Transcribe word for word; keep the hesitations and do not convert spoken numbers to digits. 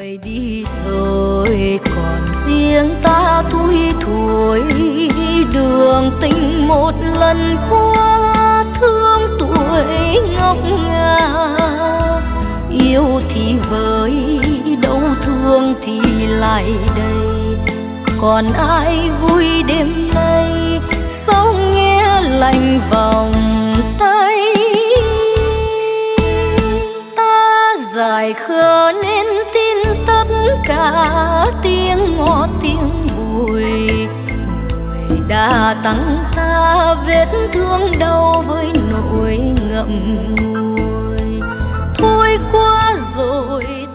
người đi rồi còn riêng ta thui thủi đường tình một lần qua thương tuổi ngọc ngà yêu thì với đau thương thì lại đây còn ai vui đêm nay sao nghe lạnh vòng tay ta dài khờ nên tin tất cả tiếng ngọt tiếng bùi người đã tặng ta vết thương đau với nỗi ngậm ngùi thôi qua rồi